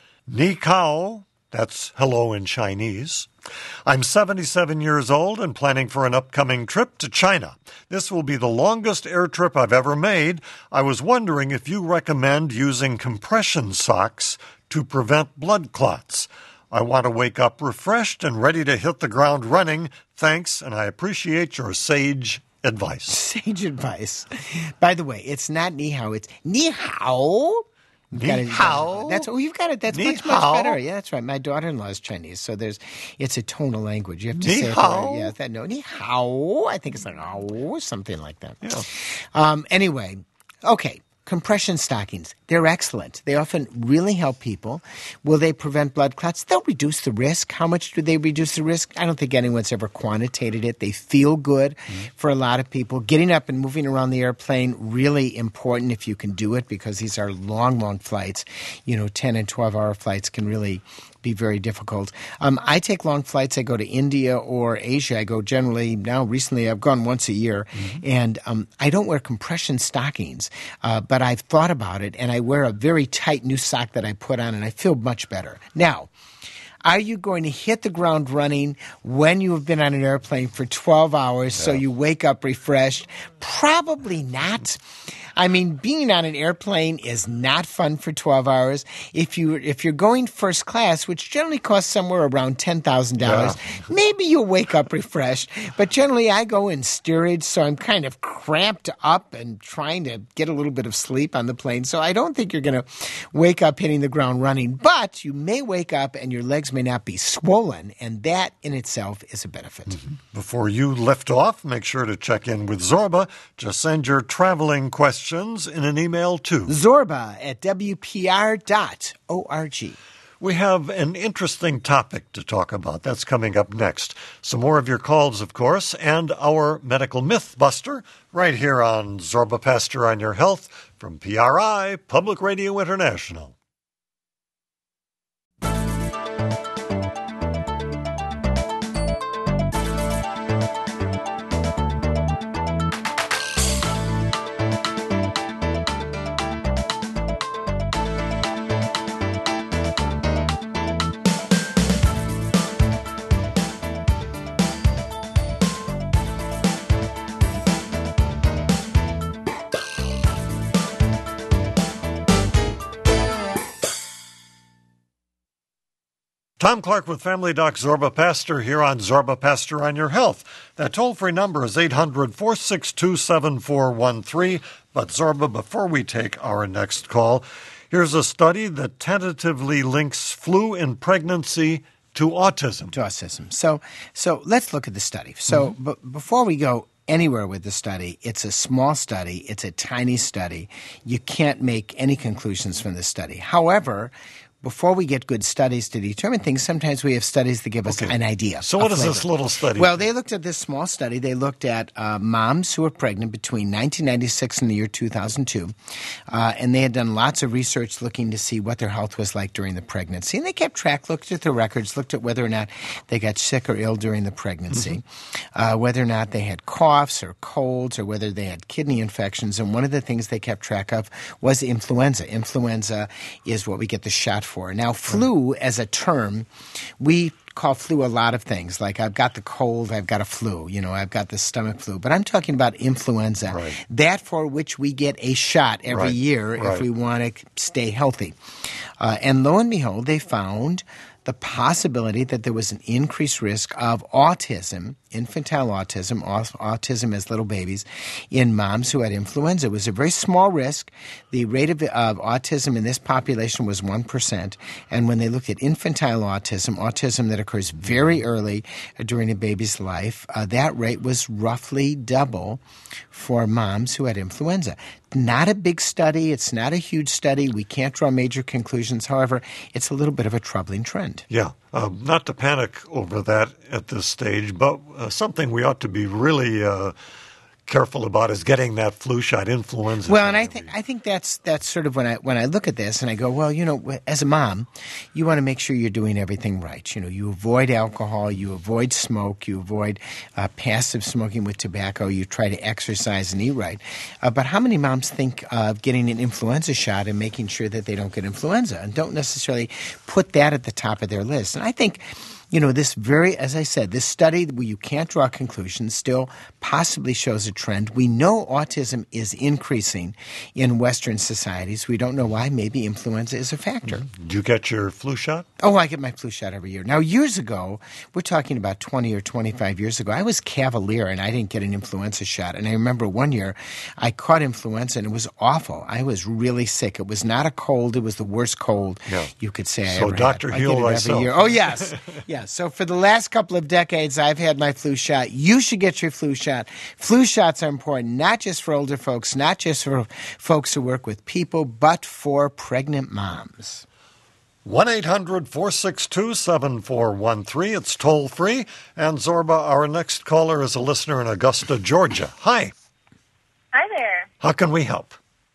Ni Kao, that's hello in Chinese. I'm seventy-seven years old and planning for an upcoming trip to China. This will be the longest air trip I've ever made. I was wondering if you recommend using compression socks to prevent blood clots. I want to wake up refreshed and ready to hit the ground running. Thanks, and I appreciate your sage advice. Sage advice. By the way, it's not ni hao, it's ni hao. Ni hao. That's oh, you've got it. That's Ni much much hao. better. Yeah, that's right. My daughter-in-law is Chinese, so there's it's a tonal language. You have to Ni say it hao. right. Yeah, that no ni hao. I think it's like oh, something like that. Yeah. Um. Anyway, okay. Compression stockings, they're excellent. They often really help people. Will they prevent blood clots? They'll reduce the risk. How much do they reduce the risk? I don't think anyone's ever quantitated it. They feel good mm-hmm. for a lot of people. Getting up and moving around the airplane, really important if you can do it, because these are long, long flights. You know, ten and twelve-hour flights can really be very difficult. Um, I take long flights. I go to India or Asia. I go generally, now recently I've gone once a year, mm-hmm. and um, I don't wear compression stockings, uh, but I've thought about it, and I wear a very tight new sock that I put on, and I feel much better. Now, are you going to hit the ground running when you have been on an airplane for twelve hours yeah. so you wake up refreshed? Probably not. I mean, being on an airplane is not fun for twelve hours. If you if you're going first class, which generally costs somewhere around ten thousand dollars, yeah. maybe you'll wake up refreshed. But generally, I go in steerage, so I'm kind of cramped up and trying to get a little bit of sleep on the plane. So I don't think you're going to wake up hitting the ground running. But you may wake up and your legs may not be swollen, and that in itself is a benefit. Mm-hmm. Before you lift off, make sure to check in with Zorba. Just send your traveling questions in an email to Zorba at W P R dot org. We have an interesting topic to talk about. That's coming up next. Some more of your calls, of course, and our medical myth buster right here on Zorba Pastor on Your Health from P R I, Public Radio International. Tom Clark with Family Doc Zorba Pastor here on Zorba Pastor on Your Health. That toll-free number is eight hundred, four six two, seven four one three. But Zorba, before we take our next call, here's a study that tentatively links flu in pregnancy to autism. To autism. So, so let's look at the study. So mm-hmm. b- before we go anywhere with the study, it's a small study. It's a tiny study. You can't make any conclusions from the study. However, before we get good studies to determine things, sometimes we have studies that give us okay. an idea. So what is this little study? Well, they looked at this small study. They looked at uh, moms who were pregnant between nineteen ninety-six and the year two thousand two. Uh, and they had done lots of research looking to see what their health was like during the pregnancy. And they kept track, looked at their records, looked at whether or not they got sick or ill during the pregnancy, mm-hmm. uh, whether or not they had coughs or colds or whether they had kidney infections. And one of the things they kept track of was influenza. Influenza is what we get the shot for. Now, flu as a term, we call flu a lot of things. Like I've got the cold, I've got a flu, you know, I've got the stomach flu. But I'm talking about influenza, right. that for which we get a shot every right. year right. if we want to stay healthy. Uh, and lo and behold, they found the possibility that there was an increased risk of autism, infantile autism, autism as little babies, in moms who had influenza. It was a very small risk. The rate of, of autism in this population was one percent. And when they looked at infantile autism, autism that occurs very early during a baby's life, uh, that rate was roughly double for moms who had influenza. Not a big study. It's not a huge study. We can't draw major conclusions. However, it's a little bit of a troubling trend. Yeah. Uh, not to panic over that at this stage, but uh, something we ought to be really uh, careful about is getting that flu shot, influenza. Well, and I think I think that's that's sort of when I when I look at this and I go, well, you know, as a mom, you want to make sure you're doing everything right. You know, you avoid alcohol, you avoid smoke, you avoid uh, passive smoking with tobacco, you try to exercise and eat right. Uh, but how many moms think of getting an influenza shot and making sure that they don't get influenza and don't necessarily put that at the top of their list? And I think, you know, this very, as I said, this study where you can't draw conclusions still possibly shows a trend. We know autism is increasing in Western societies. We don't know why. Maybe influenza is a factor. Mm-hmm. Do you get your flu shot? Oh, I get my flu shot every year. Now, years ago, we're talking about twenty or twenty-five years ago, I was cavalier and I didn't get an influenza shot. And I remember one year I caught influenza and it was awful. I was really sick. It was not a cold. It was the worst cold yeah. you could say I so ever Doctor had. Heal I get it myself. every year. Oh, yes. Yeah. So for the last couple of decades, I've had my flu shot. You should get your flu shot. Flu shots are important, not just for older folks, not just for folks who work with people, but for pregnant moms. one eight hundred four six two seven four one three. It's toll free. And Zorba, our next caller is a listener in Augusta, Georgia. Hi. Hi there. How can we help?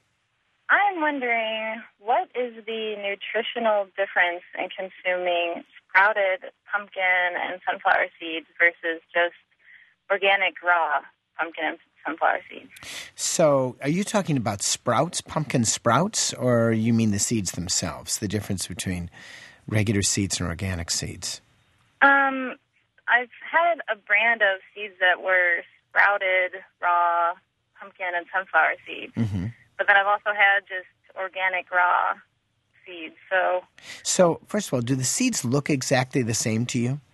I'm wondering, what is the nutritional difference in consuming sprouted pumpkin and sunflower seeds versus just organic raw pumpkin and sunflower seeds? So are you talking about sprouts, pumpkin sprouts, or you mean the seeds themselves, the difference between regular seeds and organic seeds? Um, I've had a brand of seeds that were sprouted raw pumpkin and sunflower seeds, mm-hmm. but then I've also had just organic raw seeds. So, so first of all, do the seeds look exactly the same to you?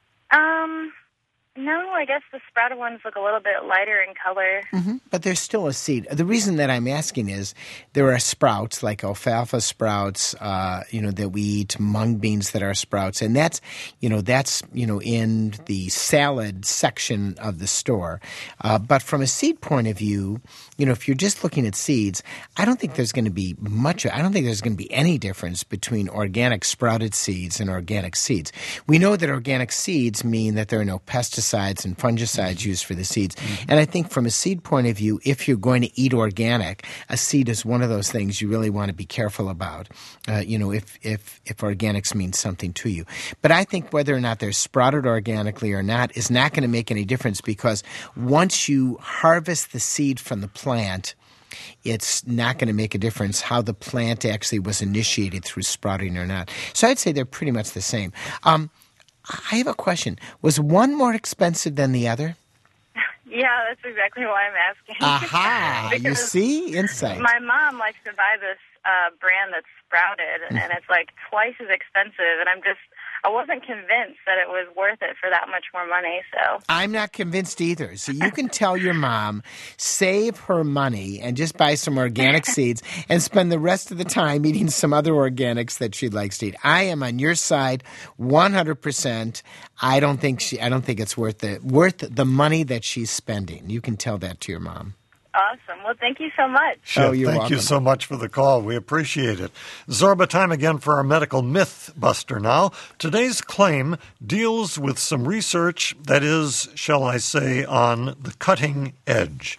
Um, no, I guess the sprouted ones look a little bit lighter in color. Mm-hmm. But there's still a seed. The reason that I'm asking is there are sprouts like alfalfa sprouts, uh, you know, that we eat, mung beans that are sprouts, and that's, you know, that's, you know, in the salad section of the store. Uh, but from a seed point of view, you know, if you're just looking at seeds, I don't think there's going to be much. I don't think there's going to be any difference between organic sprouted seeds and organic seeds. We know that organic seeds mean that there are no pesticides and fungicides used for the seeds. Mm-hmm. And I think from a seed point of view, if you're going to eat organic, a seed is one of those things you really want to be careful about, uh, you know, if, if, if organics mean something to you. But I think whether or not they're sprouted organically or not is not going to make any difference, because once you harvest the seed from the plant, it's not going to make a difference how the plant actually was initiated through sprouting or not. So I'd say they're pretty much the same. Um, I have a question. Was one more expensive than the other? Yeah, that's exactly why I'm asking. Aha! You see? Insight. My mom likes to buy this uh, brand that's sprouted, and it's like twice as expensive, and I'm just, I wasn't convinced that it was worth it for that much more money, so. I'm not convinced either. So you can tell your mom, save her money and just buy some organic seeds and spend the rest of the time eating some other organics that she likes to eat. I am on your side one hundred percent. I don't think she, I don't think it's worth the, worth the money that she's spending. You can tell that to your mom. Awesome. Well, thank you so much. Chef, oh, you're thank welcome. you so much for the call. We appreciate it. Zorba, time again for our medical myth buster now. Today's claim deals with some research that is, shall I say, on the cutting edge.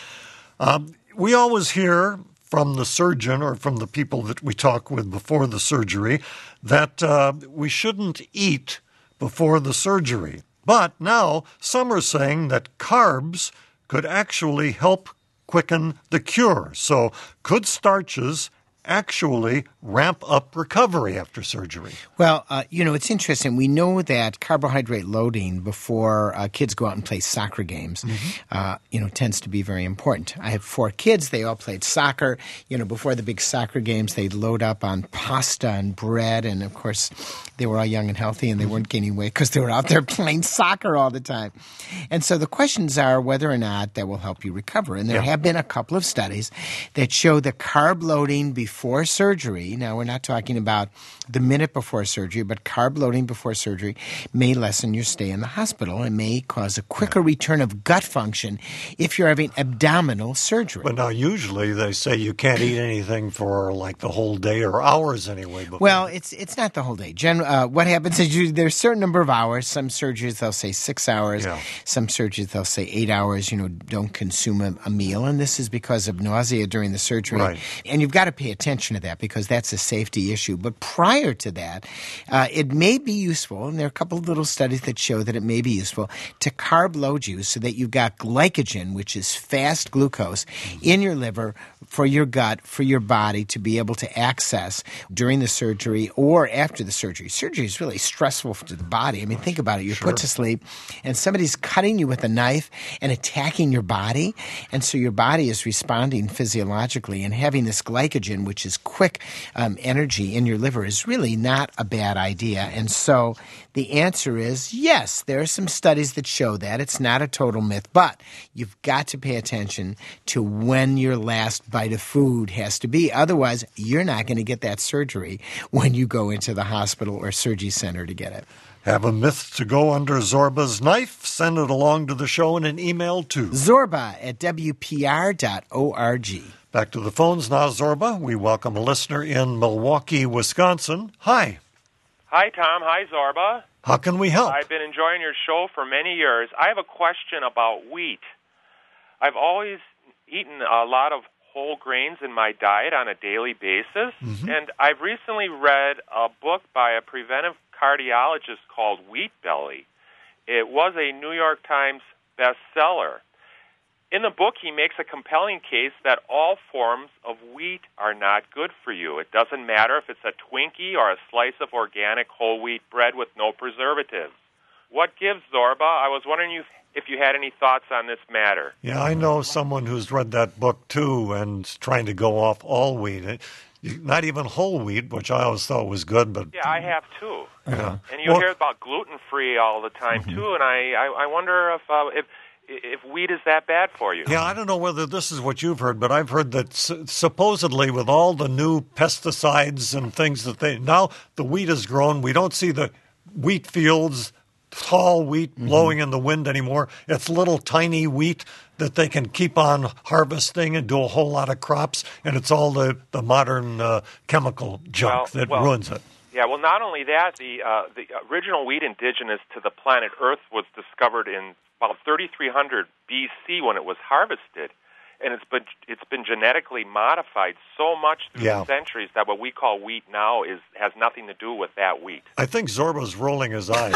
Um, we always hear from the surgeon or from the people that we talk with before the surgery that uh, we shouldn't eat before the surgery. But now some are saying that carbs could actually help quicken the cure. So could starches actually ramp up recovery after surgery? Well, uh, you know, it's interesting. We know that carbohydrate loading before uh, kids go out and play soccer games, mm-hmm. uh, you know, tends to be very important. I have four kids. They all played soccer. You know, before the big soccer games, they'd load up on pasta and bread. And, of course, they were all young and healthy, and they weren't gaining weight because they were out there playing soccer all the time. And so the questions are whether or not that will help you recover. And there yeah. have been a couple of studies that show that carb loading before before surgery, now we're not talking about the minute before surgery, but carb loading before surgery may lessen your stay in the hospital and may cause a quicker return of gut function if you're having abdominal surgery. But now usually they say you can't eat anything for like the whole day or hours anyway. Before. Well, it's it's not the whole day. Gen- uh, what happens is you, there's a certain number of hours. Some surgeries, they'll say six hours. Yeah. Some surgeries, they'll say eight hours, you know, don't consume a, a meal. And this is because of nausea during the surgery. Right. And you've got to pay attention to that because that's a safety issue. But prior to that, uh, it may be useful, and there are a couple of little studies that show that it may be useful, to carb load you so that you've got glycogen, which is fast glucose, in your liver for your gut, for your body to be able to access during the surgery or after the surgery. Surgery is really stressful to the body. I mean, think about it. You're Sure. put to sleep, and somebody's cutting you with a knife and attacking your body, and so your body is responding physiologically, and having this glycogen, which is quick um, energy in your liver, is really not a bad idea. And so the answer is yes, there are some studies that show that. It's not a total myth, but you've got to pay attention to when your last bite of food has to be. Otherwise, you're not going to get that surgery when you go into the hospital or surgery center to get it. Have a myth to go under Zorba's knife? Send it along to the show in an email to Zorba at W P R dot org. Back to the phones now, Zorba. We welcome a listener in Milwaukee, Wisconsin. Hi. Hi, Tom. Hi, Zorba. How can we help? I've been enjoying your show for many years. I have a question about wheat. I've always eaten a lot of whole grains in my diet on a daily basis, Mm-hmm. and I've recently read a book by a preventive cardiologist called Wheat Belly. It was a New York Times bestseller. In the book, he makes a compelling case that all forms of wheat are not good for you. It doesn't matter if it's a Twinkie or a slice of organic whole wheat bread with no preservatives. What gives, Zorba? I was wondering if, if you had any thoughts on this matter. Yeah, I know someone who's read that book, too, and is trying to go off all wheat. It- Not even whole wheat, which I always thought was good, but... Yeah, I have, too. Yeah. And you Well- hear about gluten-free all the time, too, and I, I, I wonder if, uh, if if wheat is that bad for you. Yeah, I don't know whether this is what you've heard, but I've heard that su- supposedly with all the new pesticides and things that they... Now the wheat is grown. We don't see the wheat fields, tall wheat blowing in the wind anymore. It's little tiny wheat that they can keep on harvesting and do a whole lot of crops, and it's all the, the modern uh, chemical junk Well- that well- ruins it. Yeah, well, not only that, the uh, the original wheat indigenous to the planet Earth was discovered in about thirty-three hundred B C when it was harvested, and it's been it's been genetically modified so much through Yeah. the centuries that what we call wheat now is has nothing to do with that wheat. I think Zorba's rolling his eyes.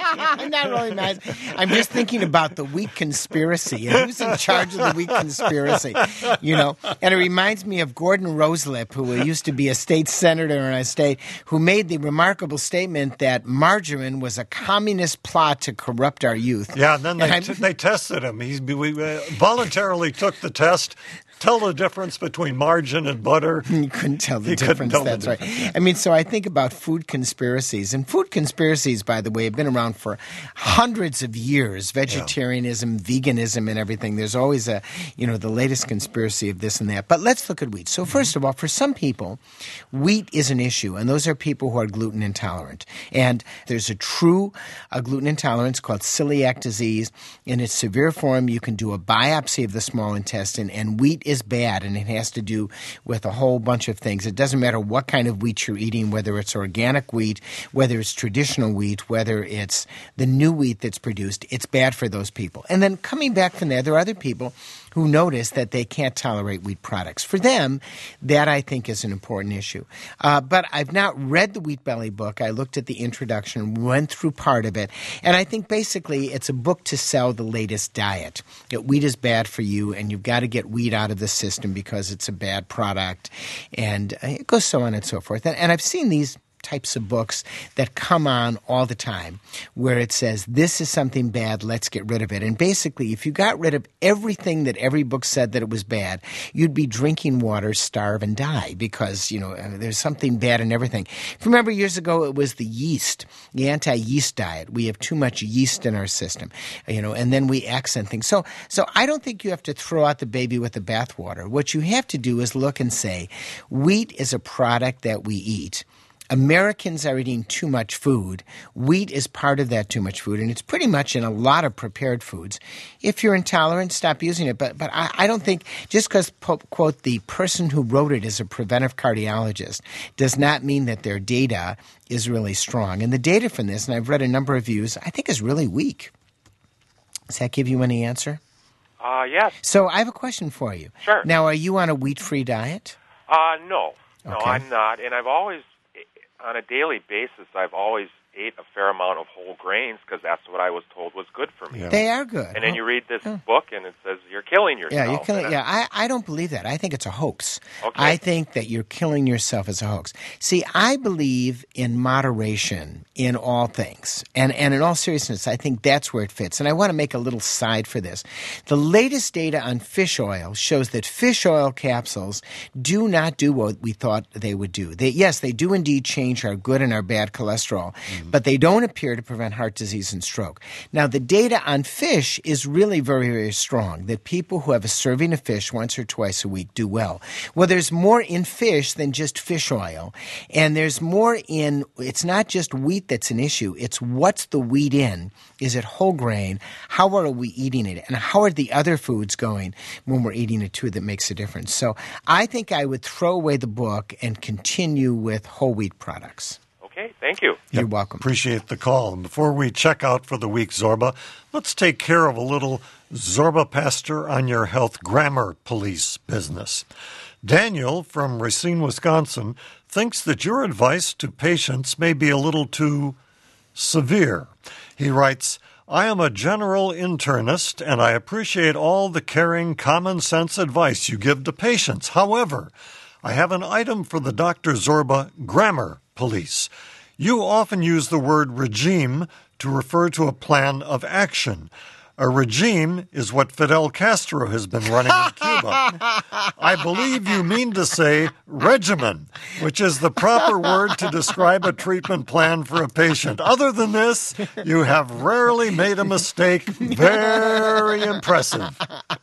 Not really nice. I'm just thinking about the wheat conspiracy and who's in charge of the wheat conspiracy, you know. And it reminds me of Gordon Roslip, who used to be a state senator in our state, who made the remarkable statement that margarine was a communist plot to corrupt our youth. Yeah, and then they, And t- I'm- they tested him. He we, uh, voluntarily took the test. Tell the difference between margarine and butter. You couldn't tell the He couldn't difference. tell the That's right. I mean, so I think about food conspiracies. And food conspiracies, by the way, have been around for hundreds of years. Vegetarianism, veganism, and everything. There's always a, you know, the latest conspiracy of this and that. But let's look at wheat. So first of all, for some people, wheat is an issue. And those are people who are gluten intolerant. And there's a true uh, gluten intolerance called celiac disease. In its severe form, you can do a biopsy of the small intestine, and wheat is bad, and it has to do with a whole bunch of things. It doesn't matter what kind of wheat you're eating, whether it's organic wheat, whether it's traditional wheat, whether it's the new wheat that's produced. It's bad for those people. And then coming back from there, there are other people who notice that they can't tolerate wheat products. For them, that I think is an important issue. Uh, but I've not read the Wheat Belly book. I looked at the introduction, went through part of it, and I think basically it's a book to sell the latest diet. That wheat is bad for you, and you've got to get wheat out of the system because it's a bad product, and it goes so on and so forth. And, and I've seen these types of books that come on all the time where it says, this is something bad, let's get rid of it. And basically, if you got rid of everything that every book said that it was bad, you'd be drinking water, starve, and die because, you know, there's something bad in everything. If you remember years ago, it was the yeast, the anti-yeast diet. We have too much yeast in our system, you know, and then we accent things. So, so I don't think you have to throw out the baby with the bathwater. What you have to do is look and say, wheat is a product that we eat. Americans are eating too much food. Wheat is part of that too much food, and it's pretty much in a lot of prepared foods. If you're intolerant, stop using it. But but I, I don't think just because, quote, the person who wrote it is a preventive cardiologist does not mean that their data is really strong. And the data from this, and I've read a number of views, I think is really weak. Does that give you any answer? Uh, yes. So I have a question for you. Sure. Now, are you on a wheat-free diet? Uh, no. No, Okay. I'm not. And I've always, on a daily basis, I've always ate a fair amount of whole grains because that's what I was told was good for me. Yeah. They are good. And then you read this book and it says you're killing yourself. Yeah, you're killing. And Yeah, I, I don't believe that. I think it's a hoax. Okay. I think that you're killing yourself as a hoax. See, I believe in moderation in all things. And, and in all seriousness, I think that's where it fits. And I want to make a little side for this. The latest data on fish oil shows that fish oil capsules do not do what we thought they would do. They, yes, they do indeed change our good and our bad cholesterol, mm. but they don't appear to prevent heart disease and stroke. Now, the data on fish is really very, very strong, that people who have a serving of fish once or twice a week do well. Well, there's more in fish than just fish oil, and there's more in, it's not just wheat that's an issue, it's what's the wheat in? Is it whole grain? How are we eating it? And how are the other foods going when we're eating it too that makes a difference? So I think I would throw away the book and continue with whole wheat products. Okay, thank you. You're welcome. Appreciate the call. And before we check out for the week, Zorba, let's take care of a little Zorba Pastor on Your Health grammar police business. Daniel from Racine, Wisconsin, thinks that your advice to patients may be a little too severe. He writes, I am a general internist, and I appreciate all the caring, common-sense advice you give to patients. However, I have an item for the Doctor Zorba grammar police. You often use the word regime to refer to a plan of action. A regime is what Fidel Castro has been running in Cuba. I believe you mean to say regimen, which is the proper word to describe a treatment plan for a patient. Other than this, you have rarely made a mistake. Very impressive.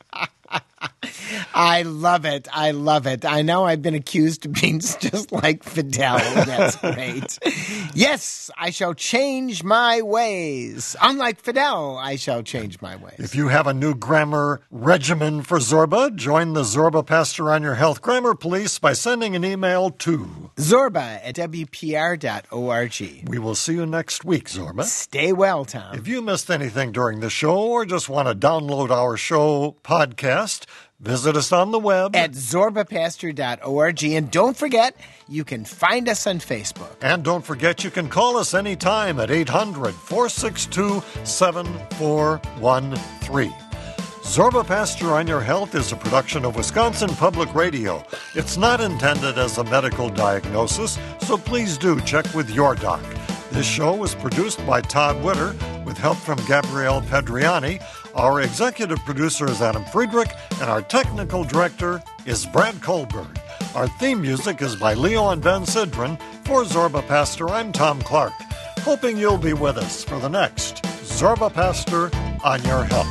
I love it. I love it. I know I've been accused of being just like Fidel. That's great. Yes, I shall change my ways. Unlike Fidel, I shall change my ways. If you have a new grammar regimen for Zorba, join the Zorba Pastor on Your Health Grammar Police by sending an email to Zorba at W P R dot org. We will see you next week, Zorba. Stay well, Tom. If you missed anything during the show or just want to download our show podcast, visit us on the web at zorba pastor dot org. And don't forget, you can find us on Facebook. And don't forget, you can call us anytime at eight hundred, four six two, seven four one three. Zorba Pastor on Your Health is a production of Wisconsin Public Radio. It's not intended as a medical diagnosis, so please do check with your doc. This show was produced by Todd Witter with help from Gabrielle Pedriani. Our executive producer is Adam Friedrich, and our technical director is Brad Kohlberg. Our theme music is by Leo and Ben Sidran. For Zorba Pastor, I'm Tom Clark, hoping you'll be with us for the next Zorba Pastor on Your Health.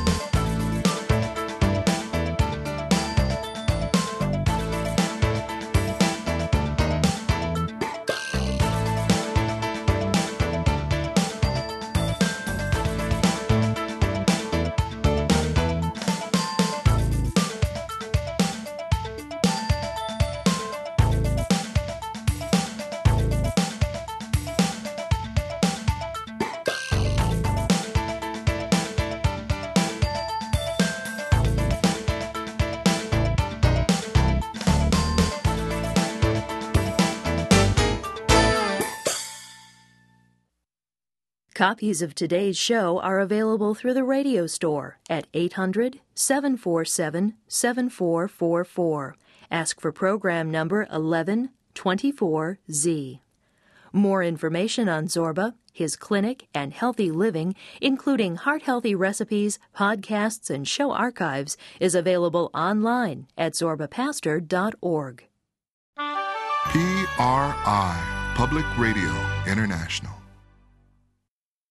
Copies of today's show are available through the radio store at eight hundred, seven four seven, seven four four four. Ask for program number eleven twenty-four Z. More information on Zorba, his clinic, and healthy living, including heart-healthy recipes, podcasts, and show archives, is available online at zorba pastor dot org. P R I, Public Radio International.